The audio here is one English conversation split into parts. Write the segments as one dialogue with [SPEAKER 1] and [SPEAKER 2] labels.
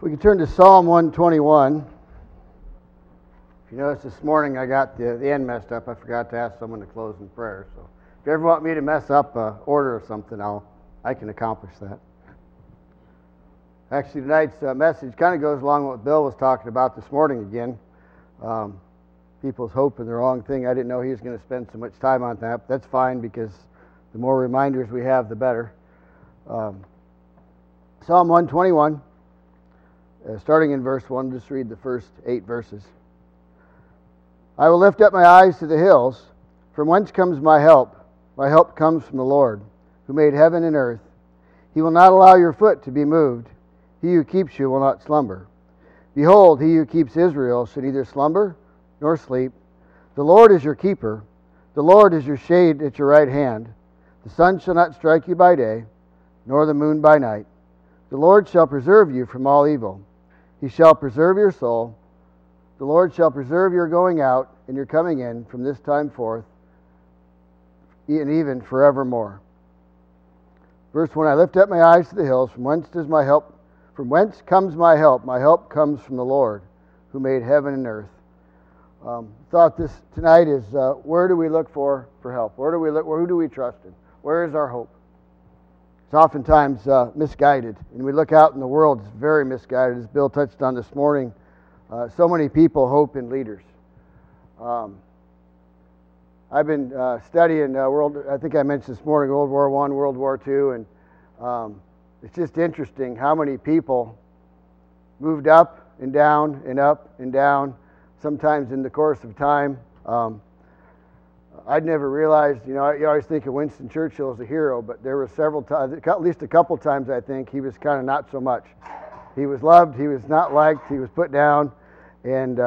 [SPEAKER 1] We can turn to Psalm 121. If you notice this morning I got the end messed up. I forgot to ask someone to close in prayer. So if you ever want me to mess up an order or something, I can accomplish that. Actually, tonight's message kind of goes along with what Bill was talking about this morning again. People's hope in the wrong thing. I didn't know he was going to spend so much time on that, but that's fine because the more reminders we have, the better. Psalm 121, starting in verse 1, just read the first 8 verses. I will lift up my eyes to the hills. From whence comes my help? My help comes from the Lord, who made heaven and earth. He will not allow your foot to be moved. He who keeps you will not slumber. Behold, he who keeps Israel should neither slumber nor sleep. The Lord is your keeper. The Lord is your shade at your right hand. The sun shall not strike you by day, nor the moon by night. The Lord shall preserve you from all evil. He shall preserve your soul. The Lord shall preserve your going out and your coming in from this time forth, and even forevermore. Verse 1, I lift up my eyes to the hills. From whence comes my help? My help comes from the Lord, who made heaven and earth. Thought this tonight is, where do we look for help? Where do we look? Who do we trust in? Where is our hope? It's oftentimes misguided, and we look out in the world, it's very misguided, as Bill touched on this morning. So many people hope in leaders. I've been studying I think I mentioned this morning, World War I, World War II, and it's just interesting how many people moved up and down and up and down, sometimes in the course of time. I'd never realized, you always think of Winston Churchill as a hero, but there were several times, at least a couple times I think, he was kind of not so much. He was loved, he was not liked, he was put down, and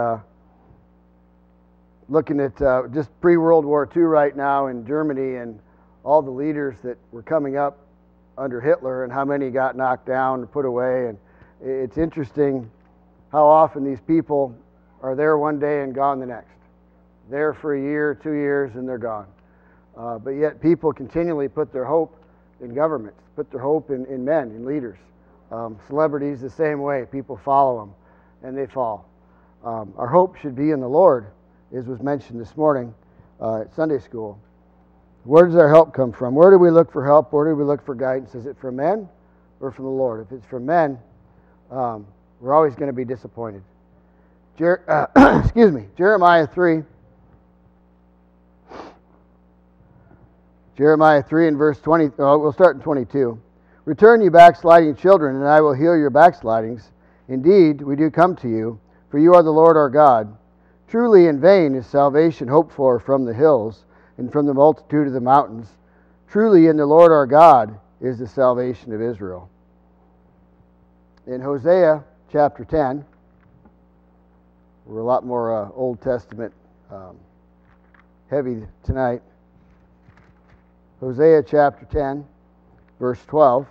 [SPEAKER 1] looking at just pre-World War II right now in Germany and all the leaders that were coming up under Hitler and how many got knocked down and put away, and it's interesting how often these people are there one day and gone the next. There for a year, 2 years, and they're gone. But yet people continually put their hope in governments, put their hope in men, in leaders. Celebrities the same way. People follow them, and they fall. Our hope should be in the Lord, as was mentioned this morning at Sunday school. Where does our help come from? Where do we look for help? Where do we look for guidance? Is it from men or from the Lord? If it's from men, we're always going to be disappointed. Jeremiah 3. Jeremiah 3 and verse 20. We'll start in 22. Return, you backsliding children, and I will heal your backslidings. Indeed, we do come to you, for you are the Lord our God. Truly in vain is salvation hoped for from the hills and from the multitude of the mountains. Truly in the Lord our God is the salvation of Israel. In Hosea chapter 10, we're a lot more Old Testament heavy tonight. Hosea chapter 10, verse 12.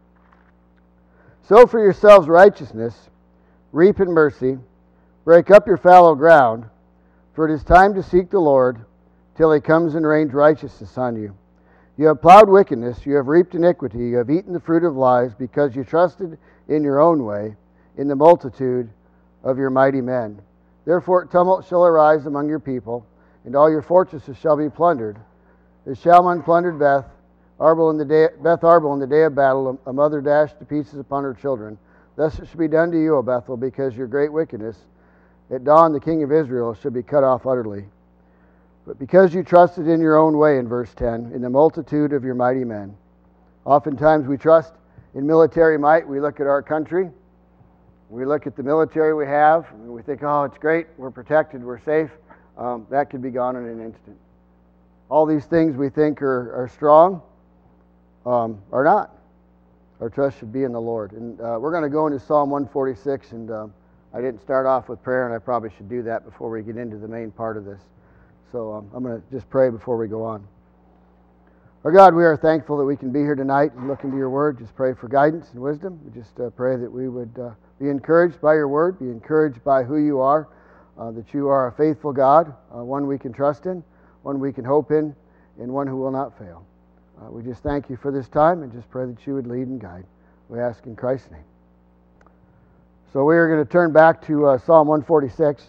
[SPEAKER 1] Sow for yourselves righteousness, reap in mercy, break up your fallow ground, for it is time to seek the Lord till he comes and rains righteousness on you. You have plowed wickedness, you have reaped iniquity, you have eaten the fruit of lies, because you trusted in your own way, in the multitude of your mighty men. Therefore tumult shall arise among your people, and all your fortresses shall be plundered. As Shalman plundered Beth Arbel in the day of battle, a mother dashed to pieces upon her children. Thus it shall be done to you, O Bethel, because your great wickedness. At dawn the king of Israel shall be cut off utterly. But because you trusted in your own way, in verse 10, in the multitude of your mighty men. Oftentimes we trust in military might. We look at our country, we look at the military we have, and we think, oh, it's great, we're protected, we're safe. That could be gone in an instant. All these things we think are strong are not. Our trust should be in the Lord. And we're going to go into Psalm 146, and I didn't start off with prayer, and I probably should do that before we get into the main part of this. So I'm going to just pray before we go on. Our God, we are thankful that we can be here tonight and look into your word. Just pray for guidance and wisdom. We just pray that we would be encouraged by your word, be encouraged by who you are, that you are a faithful God, one we can trust in, one we can hope in, and one who will not fail. We just thank you for this time and just pray that you would lead and guide. We ask in Christ's name. So we are going to turn back to Psalm 146.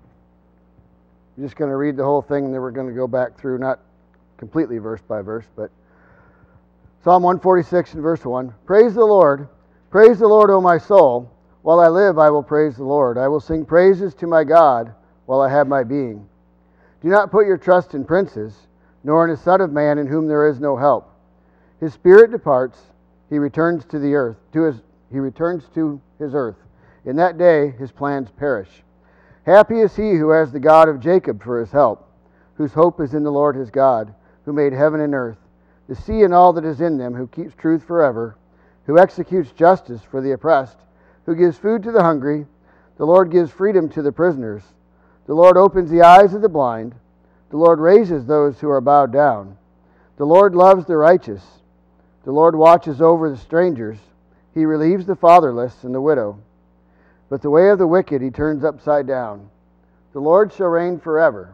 [SPEAKER 1] I'm just going to read the whole thing, and then we're going to go back through, not completely verse by verse, but Psalm 146 and verse 1. Praise the Lord, O my soul. While I live, I will praise the Lord. I will sing praises to my God while I have my being. Do not put your trust in princes, nor in a son of man in whom there is no help. His spirit departs, he returns to the earth, he returns to his earth. In that day his plans perish. Happy is he who has the God of Jacob for his help, whose hope is in the Lord his God, who made heaven and earth, the sea and all that is in them, who keeps truth forever, who executes justice for the oppressed, who gives food to the hungry. The Lord gives freedom to the prisoners. The Lord opens the eyes of the blind. The Lord raises those who are bowed down. The Lord loves the righteous. The Lord watches over the strangers. He relieves the fatherless and the widow. But the way of the wicked he turns upside down. The Lord shall reign forever.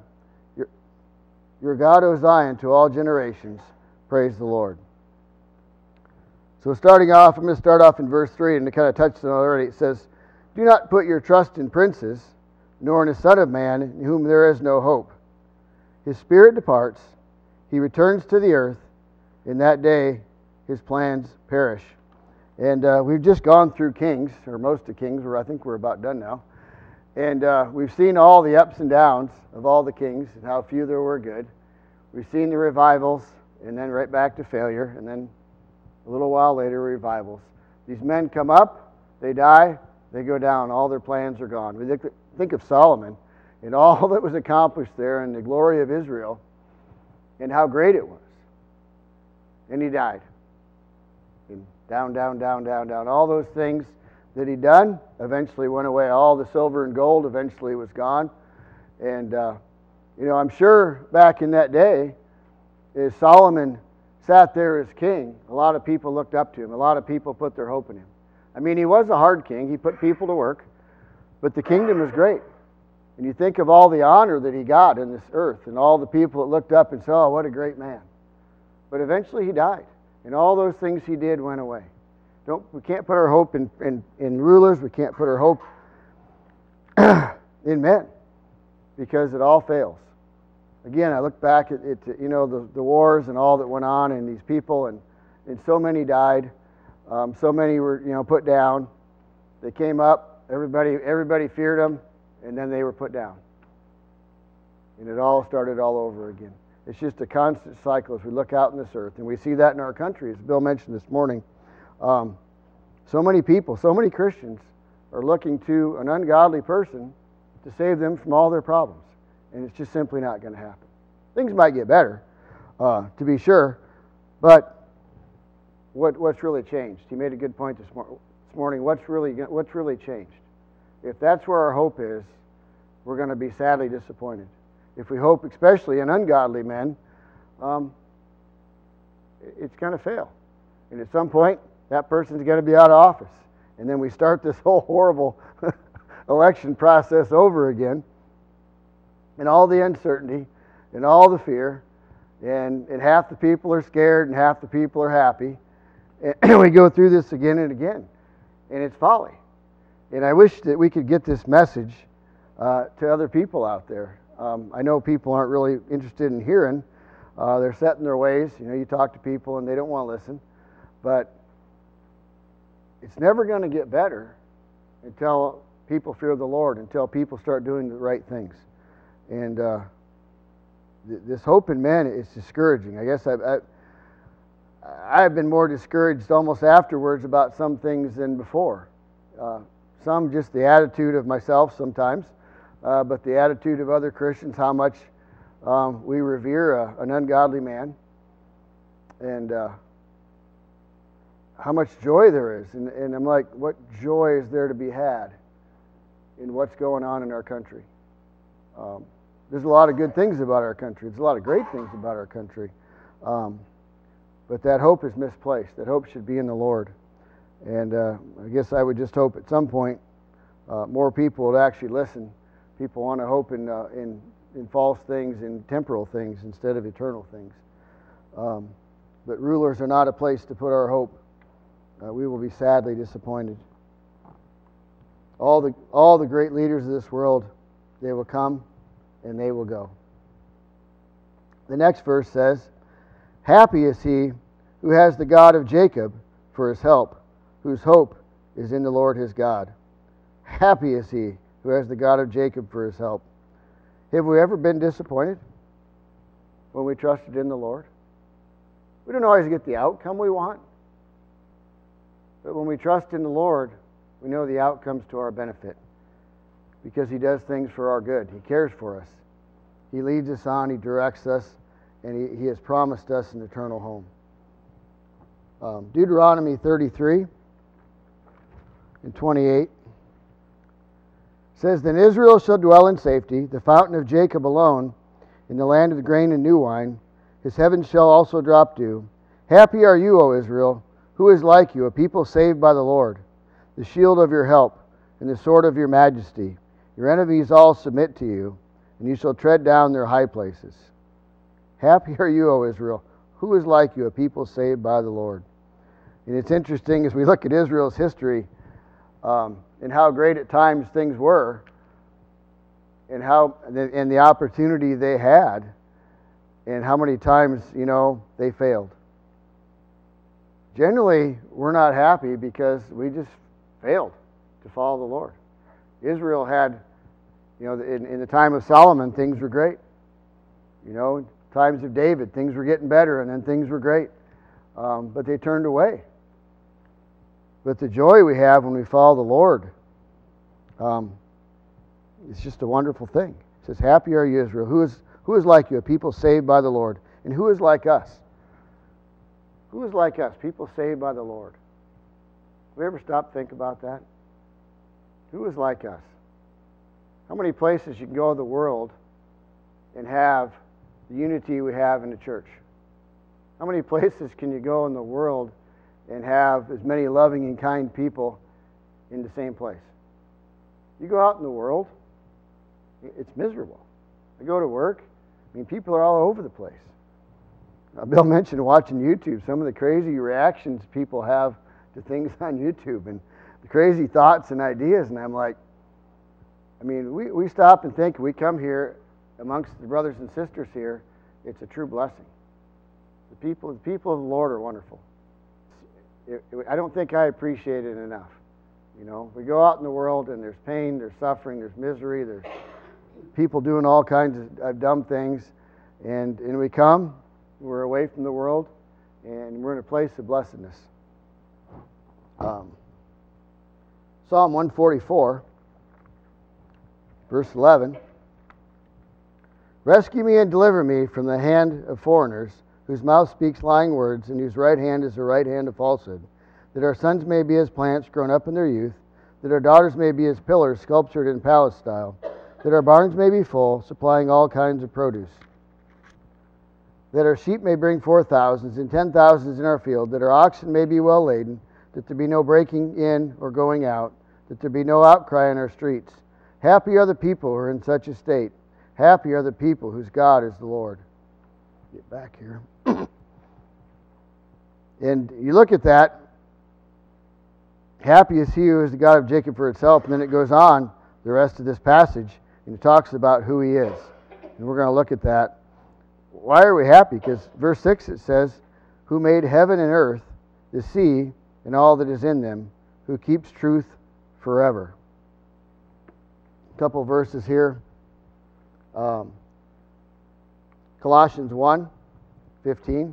[SPEAKER 1] Your God, O Zion, to all generations. Praise the Lord. So starting off, I'm going to start off in verse 3, and to kind of touch on it already. It says, do not put your trust in princes, nor in a son of man in whom there is no hope. His spirit departs, he returns to the earth. In that day his plans perish. And we've just gone through Kings, or most of Kings, where I think we're about done now. And we've seen all the ups and downs of all the kings and how few there were good. We've seen the revivals, and then right back to failure, and then a little while later, revivals. These men come up, they die, they go down. All their plans are gone. We think of Solomon and all that was accomplished there and the glory of Israel and how great it was. And he died. And down, down, down, down, down. All those things that he'd done eventually went away. All the silver and gold eventually was gone. And, I'm sure back in that day, as Solomon sat there as king, a lot of people looked up to him. A lot of people put their hope in him. I mean, he was a hard king. He put people to work. But the kingdom was great. And you think of all the honor that he got in this earth and all the people that looked up and said, oh, what a great man. But eventually he died. And all those things he did went away. We can't put our hope in rulers. We can't put our hope in men because it all fails. Again, I look back at the wars and all that went on and these people, and so many died. So many were put down. They came up. Everybody feared them, and then they were put down. And it all started all over again. It's just a constant cycle as we look out in this earth, and we see that in our country, as Bill mentioned this morning. So many people, so many Christians are looking to an ungodly person to save them from all their problems. And it's just simply not going to happen. Things might get better, to be sure, but what's really changed? He made a good point this morning. What's really changed? If that's where our hope is, we're going to be sadly disappointed. If we hope, especially in ungodly men, it's going to fail. And at some point, that person's going to be out of office. And then we start this whole horrible election process over again. And all the uncertainty and all the fear. And half the people are scared and half the people are happy. And we go through this again and again. And it's folly. And I wish that we could get this message to other people out there. I know people aren't really interested in hearing. They're set in their ways. You talk to people and they don't want to listen. But it's never going to get better until people fear the Lord, until people start doing the right things. And this hope in men is discouraging. I guess I've been more discouraged almost afterwards about some things than before. Some just the attitude of myself sometimes, but the attitude of other Christians, how much we revere an ungodly man, and how much joy there is. And I'm like, what joy is there to be had in what's going on in our country? There's a lot of good things about our country. There's a lot of great things about our country. But that hope is misplaced. That hope should be in the Lord. And I guess I would just hope at some point more people would actually listen. People want to hope in false things, in temporal things instead of eternal things. But rulers are not a place to put our hope. We will be sadly disappointed. All the great leaders of this world, they will come and they will go. The next verse says, "Happy is he who has the God of Jacob for his help, whose hope is in the Lord his God." Happy is he who has the God of Jacob for his help. Have we ever been disappointed when we trusted in the Lord? We don't always get the outcome we want, but when we trust in the Lord, we know the outcome's to our benefit because he does things for our good. He cares for us. He leads us on, he directs us, and he has promised us an eternal home. Deuteronomy 33 and 28 says, "Then Israel shall dwell in safety, the fountain of Jacob alone, in the land of the grain and new wine. His heavens shall also drop dew. Happy are you, O Israel, who is like you, a people saved by the Lord, the shield of your help, and the sword of your majesty. Your enemies all submit to you, and you shall tread down their high places. Happy are you, O Israel, who is like you, a people saved by the Lord." And it's interesting as we look at Israel's history, and how great at times things were, and the opportunity they had, and how many times they failed. Generally, we're not happy because we just failed to follow the Lord. Israel had, in the time of Solomon, things were great. Times of David, things were getting better, and then things were great, but they turned away. But the joy we have when we follow the Lord, it's just a wonderful thing. It says, "Happy are you, Israel, who is like you, a people saved by the Lord." And who is like us? Who is like us, people saved by the Lord? Have we ever stopped to think about that? Who is like us? How many places you can go in the world and have the unity we have in the church? How many places can you go in the world and have as many loving and kind people in the same place? You go out in the world, it's miserable. I go to work, people are all over the place. Bill mentioned watching YouTube, some of the crazy reactions people have to things on YouTube and the crazy thoughts and ideas, and I'm like, we stop and think, we come here amongst the brothers and sisters here, it's a true blessing. The people of the Lord are wonderful. I don't think I appreciate it enough. We go out in the world and there's pain, there's suffering, there's misery, there's people doing all kinds of dumb things, and we come, we're away from the world, and we're in a place of blessedness. Psalm 144, verse 11. "Rescue me and deliver me from the hand of foreigners, whose mouth speaks lying words, and whose right hand is the right hand of falsehood, that our sons may be as plants grown up in their youth, that our daughters may be as pillars sculptured in palace style, that our barns may be full, supplying all kinds of produce, that our sheep may bring forth thousands and 10,000s in our field, that our oxen may be well laden, that there be no breaking in or going out, that there be no outcry in our streets. Happy are the people who are in such a state. Happy are the people whose God is the Lord." Get back here. And you look at that, happy is he who is the God of Jacob for its help, and then it goes on, the rest of this passage, and it talks about who he is. And we're going to look at that. Why are we happy? Because verse 6 it says, "Who made heaven and earth, the sea, and all that is in them, who keeps truth forever." A couple verses here. Colossians 1:15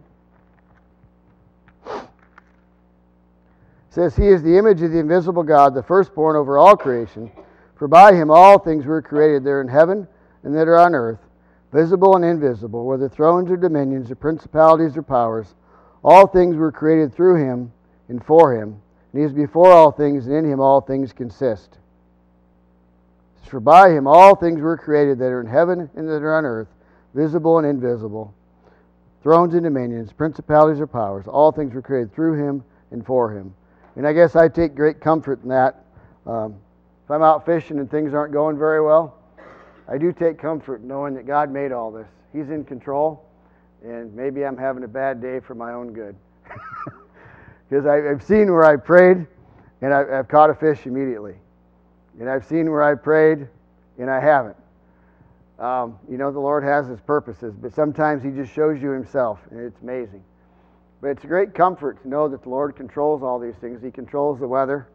[SPEAKER 1] says, "He is the image of the invisible God, the firstborn over all creation. For by him all things were created there in heaven and that are on earth, visible and invisible, whether thrones or dominions or principalities or powers. All things were created through him and for him. And he is before all things, and in him all things consist." For by him all things were created that are in heaven and that are on earth, visible and invisible, thrones and dominions, principalities or powers. All things were created through him and for him. And I guess I take great comfort in that. If I'm out fishing and things aren't going very well, I do take comfort knowing that God made all this. He's in control, and maybe I'm having a bad day for my own good. Because I've seen where I prayed, and I've caught a fish immediately. And I've seen where I prayed and I haven't. The Lord has His purposes, but sometimes He just shows you Himself, and it's amazing. But it's a great comfort to know that the Lord controls all these things. He controls the weather.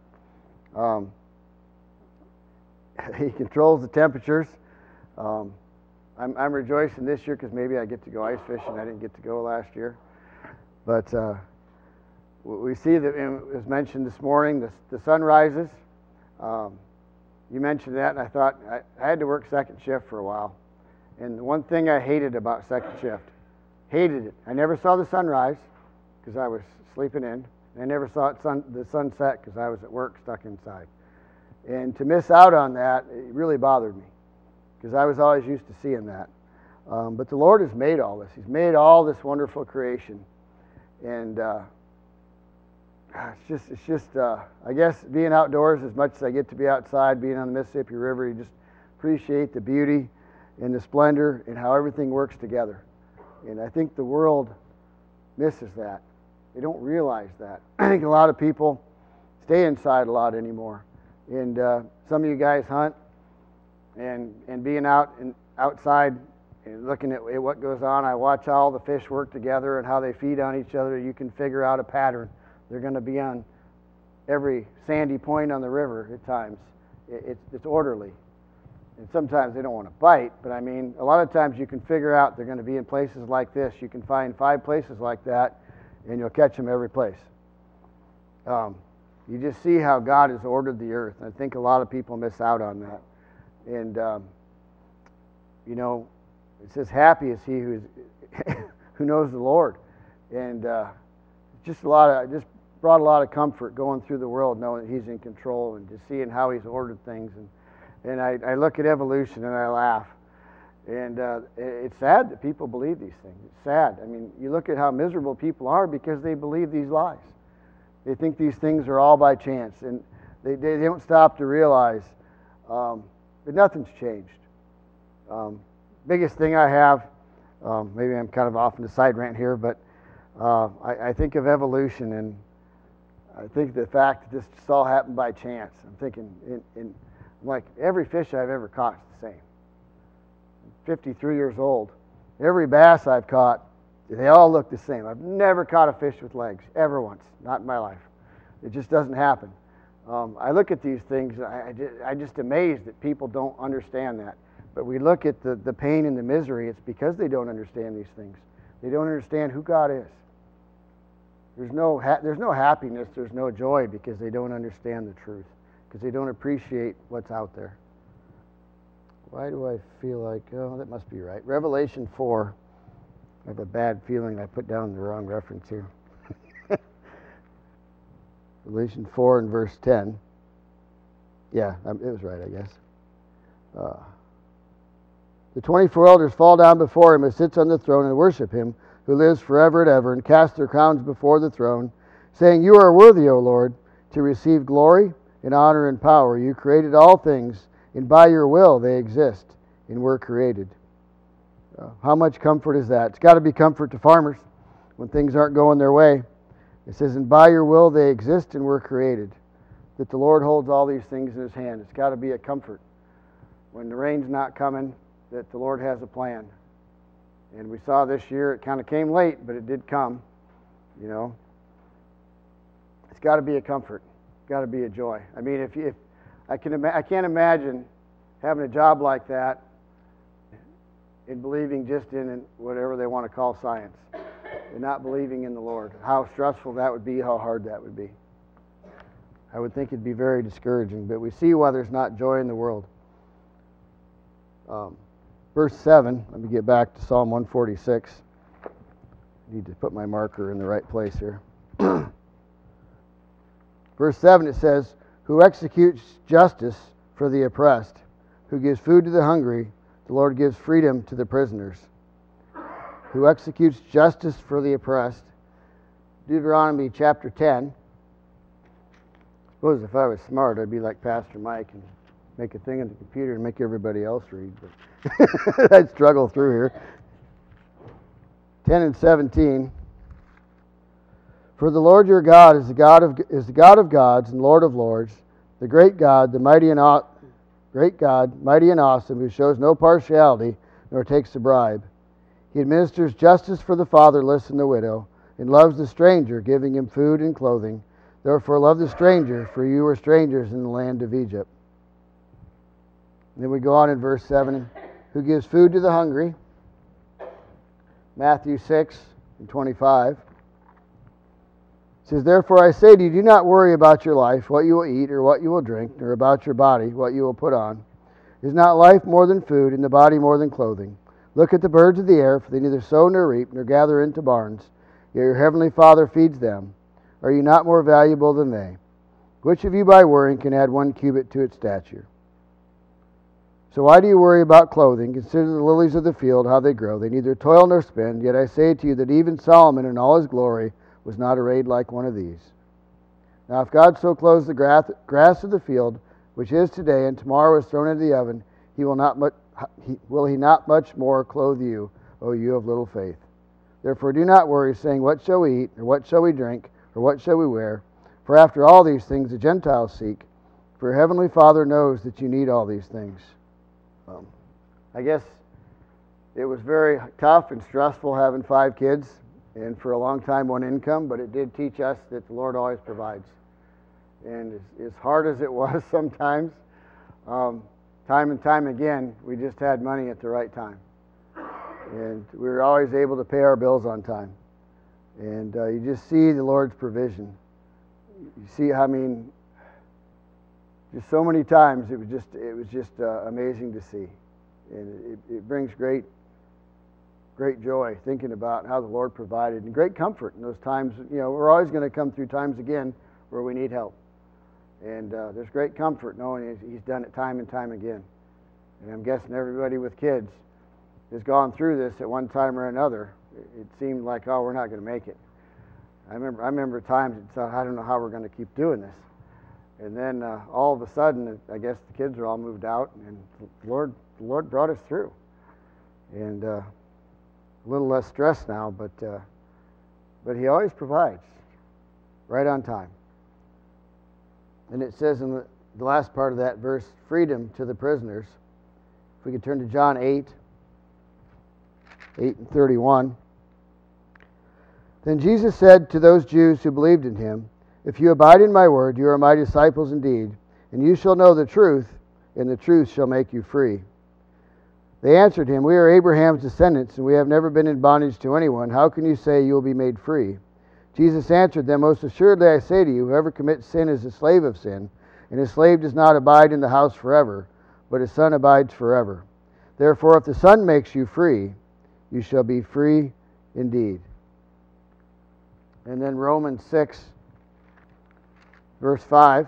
[SPEAKER 1] He controls the temperatures. I'm rejoicing this year because maybe I get to go ice fishing. I didn't get to go last year. But we see that, it was mentioned this morning, the sun rises. You mentioned that, and I thought I had to work second shift for a while. And the one thing I hated about second shift, hated it. I never saw the sunrise because I was sleeping in. I never saw the sunset because I was at work stuck inside. And to miss out on that, it really bothered me because I was always used to seeing that. But the Lord has made all this. He's made all this wonderful creation. And it's just I guess being outdoors as much as I get to be outside, being on the Mississippi River, you just appreciate the beauty and the splendor and how everything works together. And I think the world misses that. They don't realize that. I think a lot of people stay inside a lot anymore. And some of you guys hunt, and being outside and looking at what goes on, I watch how all the fish work together and how they feed on each other. You can figure out a pattern. They're going to be on every sandy point on the river at times. It's orderly. And sometimes they don't want to bite, but I mean, a lot of times you can figure out they're going to be in places like this. You can find 5 places like that, and you'll catch them every place. You just see how God has ordered the earth. And I think a lot of people miss out on that. And, it says, happy is he who knows the Lord. And just brought a lot of comfort going through the world knowing that He's in control and just seeing how He's ordered things. And I look at evolution and I laugh. And it's sad that people believe these things. It's sad. I mean, you look at how miserable people are because they believe these lies. They think these things are all by chance. And they don't stop to realize that nothing's changed. Biggest thing I have, maybe I'm kind of off in the side rant here, but I think of evolution, and I think the fact that this just all happened by chance. I'm thinking, like every fish I've ever caught is the same. I'm 53 years old. Every bass I've caught, they all look the same. I've never caught a fish with legs, ever once, not in my life. It just doesn't happen. I look at these things, I'm just amazed that people don't understand that. But we look at the pain and the misery, it's because they don't understand these things. They don't understand who God is. There's no happiness, there's no joy because they don't understand the truth, because they don't appreciate what's out there. Why do I feel like, that must be right. Revelation 4, I have a bad feeling I put down the wrong reference here. Revelation 4 and verse 10. Yeah, it was right, I guess. The 24 elders fall down before Him who sits on the throne and worship Him who lives forever and ever, and cast their crowns before the throne, saying, You are worthy, O Lord, to receive glory and honor and power. You created all things, and by Your will they exist and were created. How much comfort is that? It's got to be comfort to farmers when things aren't going their way. It says, and by Your will they exist and were created. That the Lord holds all these things in His hand. It's got to be a comfort. When the rain's not coming, that the Lord has a plan. And we saw this year, it kind of came late, but it did come. It's got to be a comfort. It's got to be a joy. I mean, if I can't imagine having a job like that and believing just in whatever they want to call science and not believing in the Lord. How stressful that would be, how hard that would be. I would think it'd be very discouraging, but we see why there's not joy in the world. Verse 7, let me get back to Psalm 146. I need to put my marker in the right place here. Verse 7, it says, Who executes justice for the oppressed, who gives food to the hungry, the Lord gives freedom to the prisoners. Who executes justice for the oppressed. Deuteronomy chapter 10. I suppose if I was smart, I'd be like Pastor Mike and make a thing on the computer and make everybody else read, but I'd struggle through here. 10 and 17. For the Lord your God is the God of gods and Lord of lords, the great God, the mighty in great God, mighty and awesome, who shows no partiality nor takes a bribe. He administers justice for the fatherless and the widow, and loves the stranger, giving him food and clothing. Therefore love the stranger, for you were strangers in the land of Egypt. And then we go on in verse 7, who gives food to the hungry. Matthew 6:25. It says, therefore I say to you, do not worry about your life, what you will eat or what you will drink, nor about your body, what you will put on. Is not life more than food, and the body more than clothing? Look at the birds of the air, for they neither sow nor reap, nor gather into barns, yet your heavenly Father feeds them. Are you not more valuable than they? Which of you by worrying can add 1 cubit to its stature? So why do you worry about clothing? Consider the lilies of the field, how they grow. They neither toil nor spin. Yet I say to you that even Solomon in all his glory was not arrayed like one of these. Now if God so clothes the grass of the field, which is today and tomorrow is thrown into the oven, will he not much more clothe you, O you of little faith? Therefore do not worry, saying, what shall we eat, or what shall we drink, or what shall we wear? For after all these things the Gentiles seek. For your heavenly Father knows that you need all these things. I guess it was very tough and stressful having 5 kids, and for a long time 1 income, but it did teach us that the Lord always provides. And as hard as it was sometimes, time and time again, we just had money at the right time. And we were always able to pay our bills on time. And you just see the Lord's provision. You see, just so many times it was just amazing to see, and it brings great joy thinking about how the Lord provided, and great comfort in those times. We're always going to come through times again where we need help, and there's great comfort knowing He's done it time and time again. And I'm guessing everybody with kids has gone through this at one time or another. It seemed like, oh, we're not going to make it. I remember times it thought, I don't know how we're going to keep doing this. And then all of a sudden, I guess the kids are all moved out, and the Lord brought us through. And a little less stress now, but He always provides, right on time. And it says in the last part of that verse, freedom to the prisoners. If we could turn to John 8:31. Then Jesus said to those Jews who believed in Him, if you abide in my word, you are my disciples indeed, and you shall know the truth, and the truth shall make you free. They answered him, we are Abraham's descendants, and we have never been in bondage to anyone. How can you say you will be made free? Jesus answered them, most assuredly I say to you, whoever commits sin is a slave of sin, and a slave does not abide in the house forever, but a son abides forever. Therefore, if the Son makes you free, you shall be free indeed. And then Romans 6, verse 5,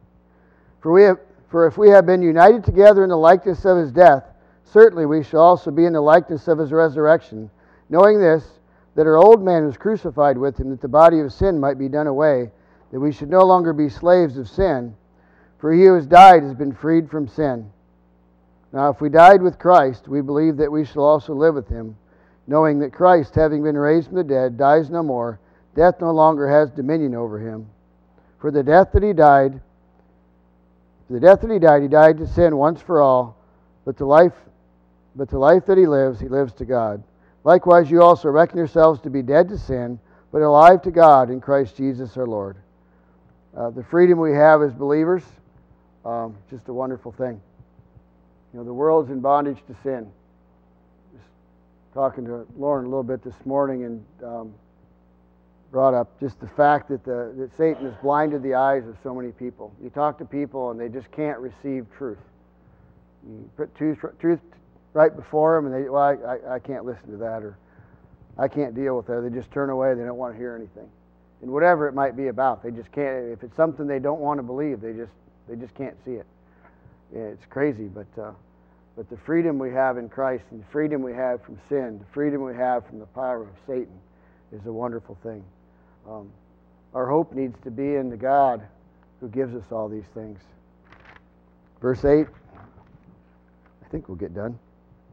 [SPEAKER 1] For if we have been united together in the likeness of His death, certainly we shall also be in the likeness of His resurrection, knowing this, that our old man was crucified with Him, that the body of sin might be done away, that we should no longer be slaves of sin, for he who has died has been freed from sin. Now if we died with Christ, we believe that we shall also live with Him, knowing that Christ, having been raised from the dead, dies no more, death no longer has dominion over Him. For the death that He died, He died to sin once for all, but the life that He lives to God. Likewise, you also reckon yourselves to be dead to sin, but alive to God in Christ Jesus our Lord. The freedom we have as believers, just a wonderful thing. The world's in bondage to sin. Just talking to Lauren a little bit this morning, and brought up just the fact that Satan has blinded the eyes of so many people. You talk to people and they just can't receive truth. You put truth right before them, and I can't listen to that, or I can't deal with that. They just turn away. They don't want to hear anything. And whatever it might be about, they just can't. If it's something they don't want to believe, they just can't see it. Yeah, it's crazy, but the freedom we have in Christ, and the freedom we have from sin, the freedom we have from the power of Satan, is a wonderful thing. Our hope needs to be in the God who gives us all these things. Verse 8, I think we'll get done.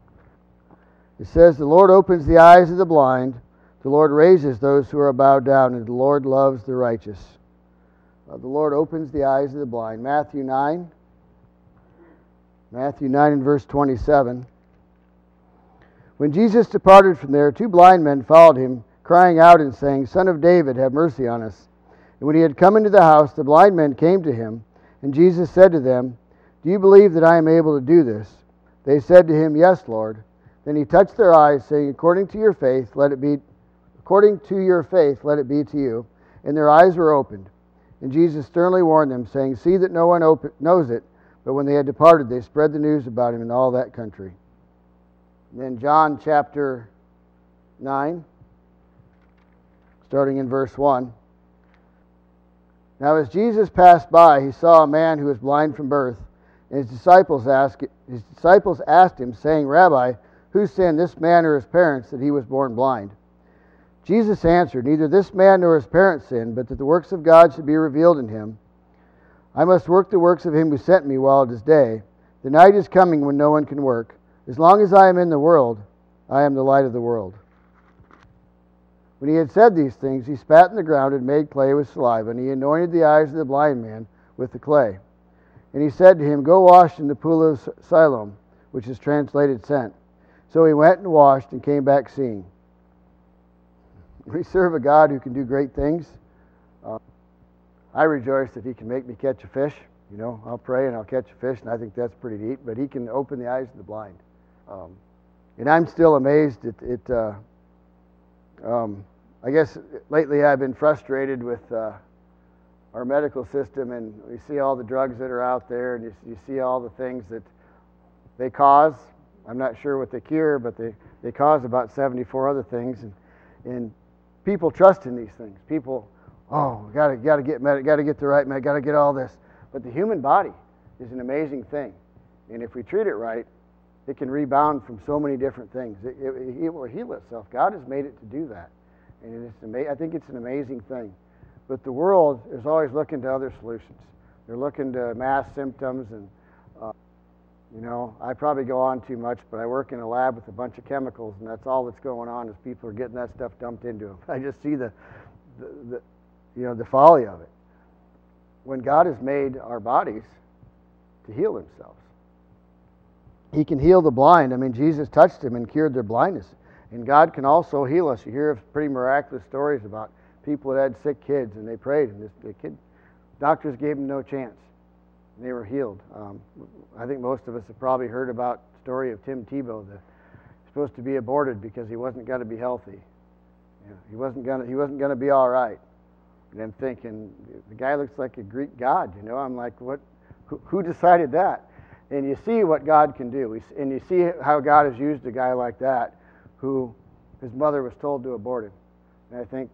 [SPEAKER 1] It says, the Lord opens the eyes of the blind, the Lord raises those who are bowed down, and the Lord loves the righteous. The Lord opens the eyes of the blind. Matthew 9, Matthew 9 and verse 27. When Jesus departed from there, 2 blind men followed him, crying out and saying, Son of David, have mercy on us. And when he had come into the house, the blind men came to him, and Jesus said to them, Do you believe that I am able to do this? They said to him, Yes, Lord. Then he touched their eyes, saying, According to your faith, let it be to you. And their eyes were opened. And Jesus sternly warned them, saying, See that no one knows it. But when they had departed, they spread the news about him in all that country. And then John chapter 9, starting in verse 1. Now as Jesus passed by, he saw a man who was blind from birth. And his disciples asked him, saying, Rabbi, who sinned, this man or his parents, that he was born blind? Jesus answered, Neither this man nor his parents sinned, but that the works of God should be revealed in him. I must work the works of him who sent me while it is day. The night is coming when no one can work. As long as I am in the world, I am the light of the world. When he had said these things, he spat in the ground and made clay with saliva, and he anointed the eyes of the blind man with the clay. And he said to him, Go wash in the pool of Siloam, which is translated sent. So he went and washed and came back seeing. We serve a God who can do great things. I rejoice that he can make me catch a fish. You know, I'll pray and I'll catch a fish, and I think that's pretty neat. But he can open the eyes of the blind. And I'm still amazed at I guess lately I've been frustrated with our medical system, and we see all the drugs that are out there, and you see all the things that they cause. I'm not sure what they cure, but they cause about 74 other things. And people trust in these things. People, gotta get med, gotta get the right med, gotta get all this. But the human body is an amazing thing, and if we treat it right, it can rebound from so many different things. It will heal itself. God has made it to do that, and I think it's an amazing thing. But the world is always looking to other solutions. They're looking to mask symptoms, and I probably go on too much, but I work in a lab with a bunch of chemicals, and that's all that's going on is people are getting that stuff dumped into them. I just see the folly of it. When God has made our bodies to heal themselves, he can heal the blind. I mean, Jesus touched them and cured their blindness. And God can also heal us. You hear of pretty miraculous stories about people that had sick kids, and they prayed, and doctors gave them no chance. And they were healed. I think most of us have probably heard about the story of Tim Tebow. Supposed to be aborted because he wasn't going to be healthy. He wasn't going to be all right. And I'm thinking, the guy looks like a Greek god. I'm like, what? Who decided that? And you see what God can do. And you see how God has used a guy like that, who his mother was told to abort him. And I think,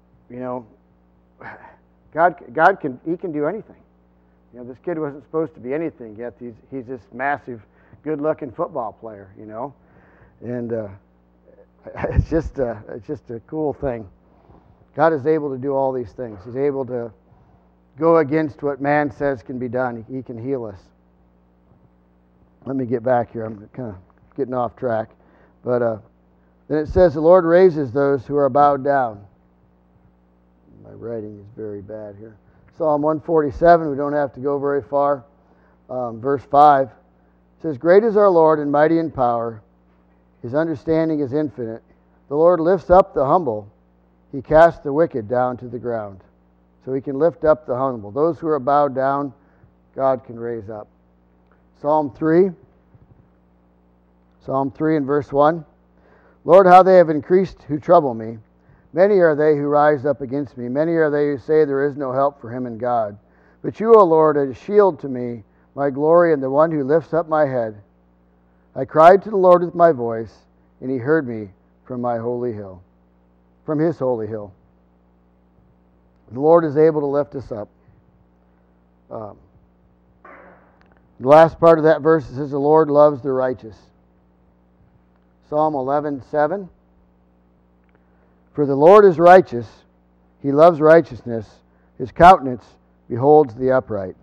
[SPEAKER 1] God can do anything. This kid wasn't supposed to be anything, yet he's this massive, good-looking football player. And it's just a cool thing. God is able to do all these things. He's able to go against what man says can be done. He can heal us. Let me get back here. I'm kind of getting off track. But then it says, the Lord raises those who are bowed down. My writing is very bad here. Psalm 147, we don't have to go very far. Verse 5 says, Great is our Lord and mighty in power. His understanding is infinite. The Lord lifts up the humble. He casts the wicked down to the ground. So he can lift up the humble. Those who are bowed down, God can raise up. Psalm 3 and verse 1. Lord, how they have increased who trouble me. Many are they who rise up against me. Many are they who say there is no help for him in God. But you, O Lord, are a shield to me, my glory, and the one who lifts up my head. I cried to the Lord with my voice, and he heard me from my holy hill. From his holy hill. The Lord is able to lift us up. The last part of that verse says, the Lord loves the righteous. Psalm 11:7. For the Lord is righteous, he loves righteousness, his countenance beholds the upright.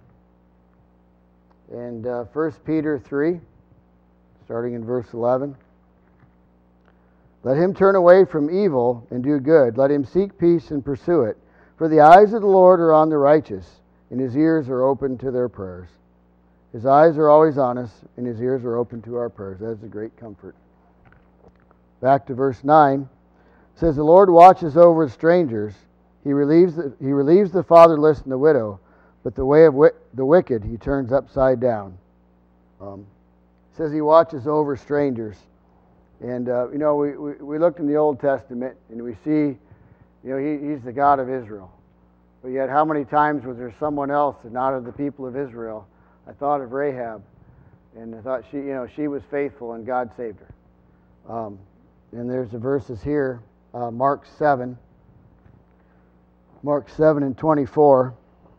[SPEAKER 1] And 1 Peter 3, starting in verse 11. Let him turn away from evil and do good. Let him seek peace and pursue it. For the eyes of the Lord are on the righteous, and his ears are open to their prayers. His eyes are always on us, and His ears are open to our prayers. That's a great comfort. Back to verse 9. It says, the Lord watches over strangers. He relieves the fatherless and the widow, but the way of the wicked He turns upside down. It says He watches over strangers. And, we looked in the Old Testament, and we see, He's the God of Israel. But yet how many times was there someone else and not of the people of Israel? I thought of Rahab, and I thought she was faithful and God saved her. And there's the verses here, Mark 7 and 24.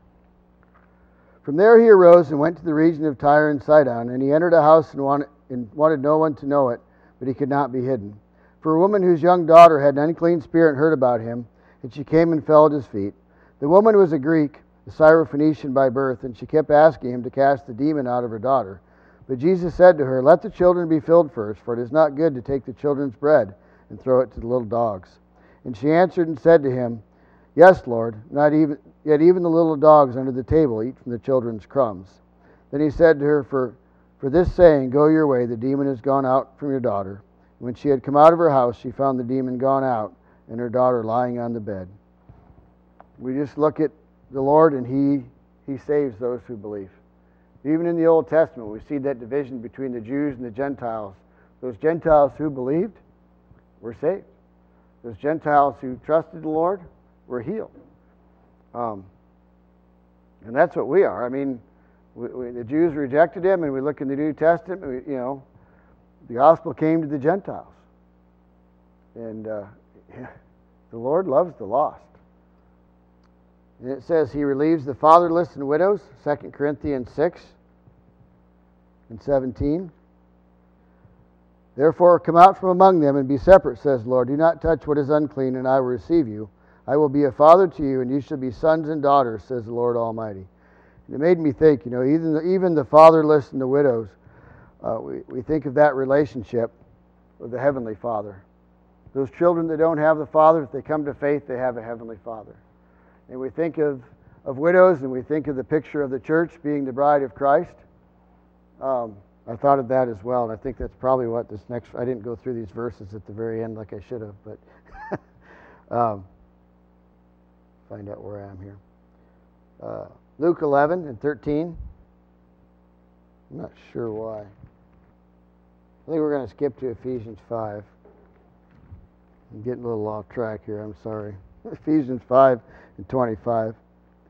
[SPEAKER 1] From there he arose and went to the region of Tyre and Sidon, and he entered a house and wanted no one to know it, but he could not be hidden. For a woman whose young daughter had an unclean spirit heard about him, and she came and fell at his feet. The woman was a Greek, a Syrophoenician by birth, and she kept asking him to cast the demon out of her daughter. But Jesus said to her, let the children be filled first, for it is not good to take the children's bread and throw it to the little dogs. And she answered and said to him, yes, Lord, yet even the little dogs under the table eat from the children's crumbs. Then he said to her, for this saying, go your way, the demon is gone out from your daughter. And when she had come out of her house, she found the demon gone out, and her daughter lying on the bed. We just look at the Lord, and He saves those who believe. Even in the Old Testament, we see that division between the Jews and the Gentiles. Those Gentiles who believed were saved. Those Gentiles who trusted the Lord were healed. And that's what we are. I mean, the Jews rejected Him, and we look in the New Testament, the gospel came to the Gentiles. And the Lord loves the lost. And it says He relieves the fatherless and widows, 2 Corinthians 6 and 17. Therefore come out from among them and be separate, says the Lord. Do not touch what is unclean, and I will receive you. I will be a father to you, and you shall be sons and daughters, says the Lord Almighty. And it made me think, even the fatherless and the widows, we think of that relationship with the Heavenly Father. Those children that don't have the Father, if they come to faith, they have a Heavenly Father. And we think of widows, and we think of the picture of the church being the bride of Christ. I thought of that as well, and I think that's probably what this next... I didn't go through these verses at the very end like I should have, but find out where I am here. Luke 11 and 13. I'm not sure why. I think we're going to skip to Ephesians 5. I'm getting a little off track here, I'm sorry. Ephesians 5 and 25. It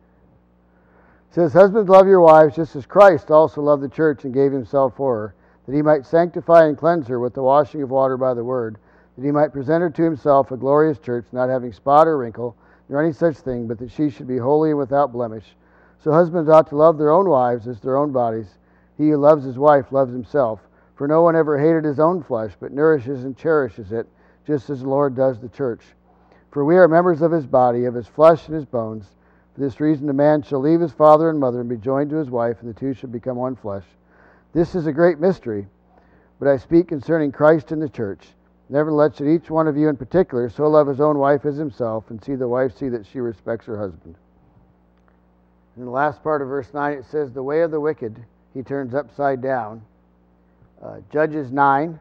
[SPEAKER 1] says, husbands, love your wives, just as Christ also loved the church and gave Himself for her, that He might sanctify and cleanse her with the washing of water by the word, that He might present her to Himself a glorious church, not having spot or wrinkle, nor any such thing, but that she should be holy and without blemish. So husbands ought to love their own wives as their own bodies. He who loves his wife loves himself. For no one ever hated his own flesh, but nourishes and cherishes it, just as the Lord does the church. For we are members of His body, of His flesh and His bones. For this reason a man shall leave his father and mother and be joined to his wife, and the two shall become one flesh. This is a great mystery, but I speak concerning Christ and the church. Nevertheless, should each one of you in particular so love his own wife as himself, and see the wife see that she respects her husband. In the last part of verse 9 it says, the way of the wicked He turns upside down. Judges 9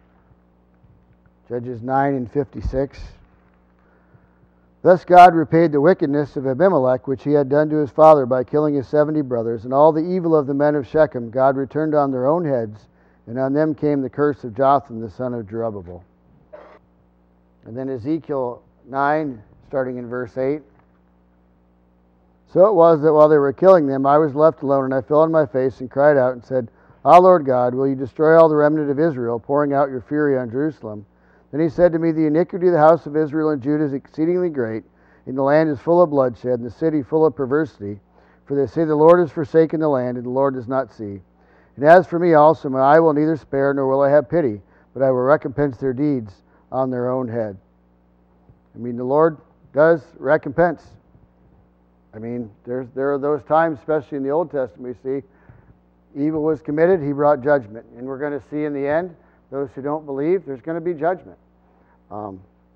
[SPEAKER 1] and 56. Thus God repaid the wickedness of Abimelech, which he had done to his father by killing his 70 brothers, and all the evil of the men of Shechem God returned on their own heads, and on them came the curse of Jotham the son of Jerubbabel. And then Ezekiel 9, starting in verse 8. So it was that while they were killing them, I was left alone, and I fell on my face and cried out and said, Ah, Lord God, will you destroy all the remnant of Israel, pouring out your fury on Jerusalem? Then He said to me, the iniquity of the house of Israel and Judah is exceedingly great, and the land is full of bloodshed, and the city full of perversity. For they say, the Lord has forsaken the land, and the Lord does not see. And as for me also, my eye will neither spare, nor will I have pity, but I will recompense their deeds on their own head. I mean, the Lord does recompense. I mean, there are those times, especially in the Old Testament, we see evil was committed, He brought judgment. And we're going to see in the end, those who don't believe, there's going to be judgment.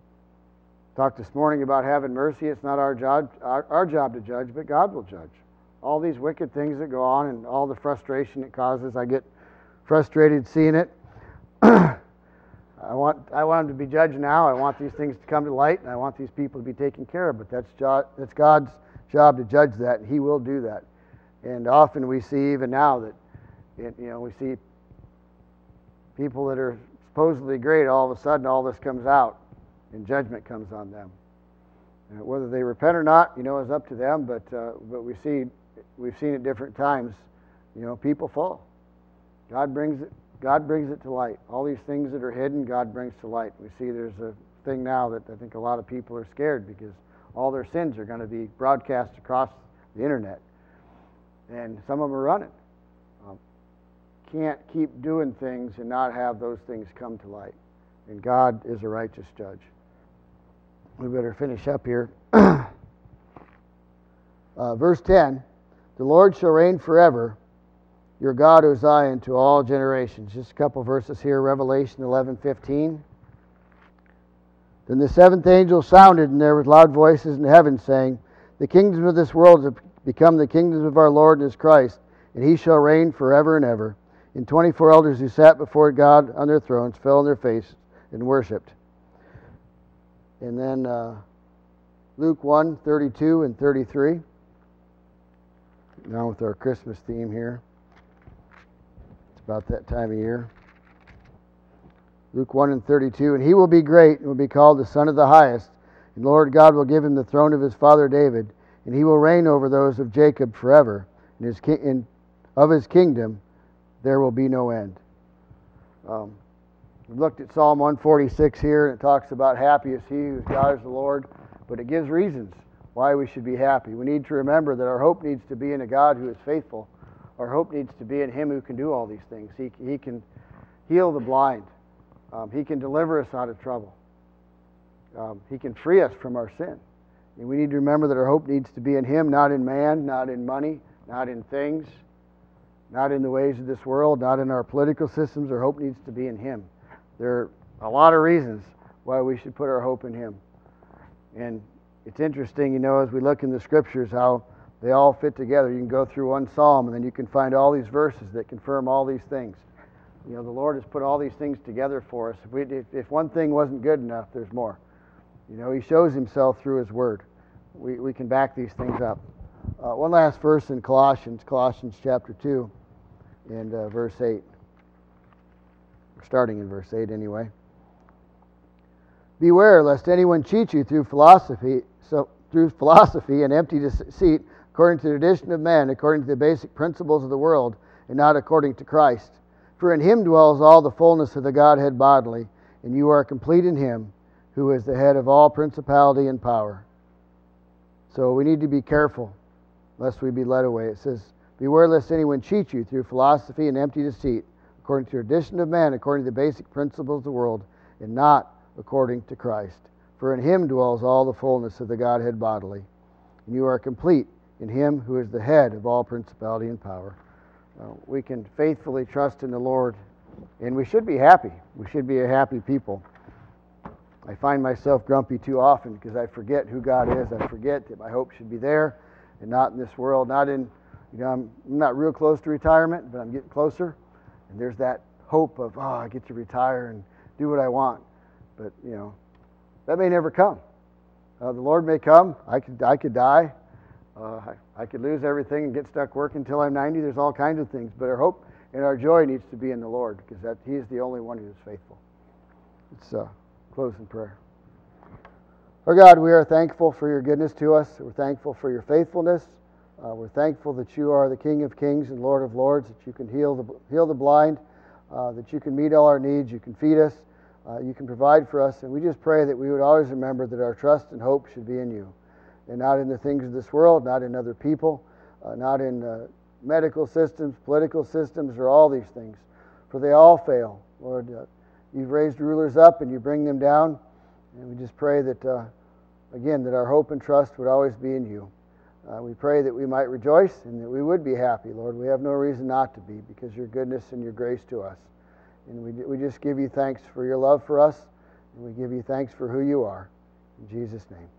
[SPEAKER 1] Talked this morning about having mercy. It's not our job to judge, but God will judge. all these wicked things that go on and all the frustration it causes. I get frustrated seeing it. I want them to be judged now. I want these things to come to light, and I want these people to be taken care of. But that's God's job to judge that, and He will do that. And often we see, even now, that we see people that are supposedly great. All of a sudden, all this comes out, and judgment comes on them. Whether they repent or not, is up to them. But we've seen at different times, people fall. God brings it to light. All these things that are hidden, God brings to light. We see there's a thing now that I think a lot of people are scared because all their sins are going to be broadcast across the internet. And some of them are running. Can't keep doing things and not have those things come to light. And God is a righteous judge. We better finish up here. Verse 10, the Lord shall reign forever, your God, O Zion, to all generations. Just a couple verses here, Revelation 11:15. Then the seventh angel sounded, and there was loud voices in heaven, saying, the kingdoms of this world have become the kingdoms of our Lord and His Christ, and He shall reign forever and ever. And 24 elders who sat before God on their thrones fell on their faces and worshipped. And then Luke 1:32 and 33. Now with our Christmas theme here. It's about that time of year. Luke 1:32. And he will be great and will be called the Son of the Highest. And Lord God will give him the throne of his father David. And he will reign over those of Jacob forever. And of his kingdom there will be no end. We've looked at Psalm 146 here, and it talks about happy is he who desires the Lord, but it gives reasons why we should be happy. We need to remember that our hope needs to be in a God who is faithful. Our hope needs to be in Him who can do all these things. He can heal the blind. He can deliver us out of trouble. He can free us from our sin. And we need to remember that our hope needs to be in Him, not in man, not in money, not in things, not in the ways of this world, not in our political systems. Our hope needs to be in Him. There are a lot of reasons why we should put our hope in Him. And it's interesting, as we look in the Scriptures, how they all fit together. You can go through one psalm, and then you can find all these verses that confirm all these things. The Lord has put all these things together for us. If one thing wasn't good enough, there's more. He shows Himself through His Word. We can back these things up. One last verse in Colossians chapter 2 and verse 8. We're starting in verse 8 anyway. Beware lest anyone cheat you through philosophy and empty deceit, according to the tradition of men, according to the basic principles of the world, and not according to Christ. For in Him dwells all the fullness of the Godhead bodily, and you are complete in Him, who is the head of all principality and power. So we need to be careful, lest we be led away. It says, beware lest anyone cheat you through philosophy and empty deceit, according to the tradition of man, according to the basic principles of the world, and not according to Christ. For in Him dwells all the fullness of the Godhead bodily, and you are complete in Him who is the head of all principality and power. We can faithfully trust in the Lord, and we should be happy. We should be a happy people. I find myself grumpy too often because I forget who God is. I forget that my hope should be there and not in this world. I'm not real close to retirement, but I'm getting closer. And there's that hope of, I get to retire and do what I want. But, that may never come. The Lord may come. I could die. I could lose everything and get stuck working until I'm 90. There's all kinds of things. But our hope and our joy needs to be in the Lord because He is the only one who is faithful. Let's close in prayer. Our God, we are thankful for your goodness to us. We're thankful for your faithfulness. We're thankful that you are the King of kings and Lord of lords, that you can heal the blind, that you can meet all our needs, you can feed us, you can provide for us. And we just pray that we would always remember that our trust and hope should be in you, and not in the things of this world, not in other people, not in medical systems, political systems, or all these things. For they all fail. Lord, you've raised rulers up and you bring them down. And we just pray that, again, that our hope and trust would always be in you. We pray that we might rejoice and that we would be happy, Lord. We have no reason not to be because your goodness and your grace to us. And we just give you thanks for your love for us, and we give you thanks for who you are. In Jesus' name.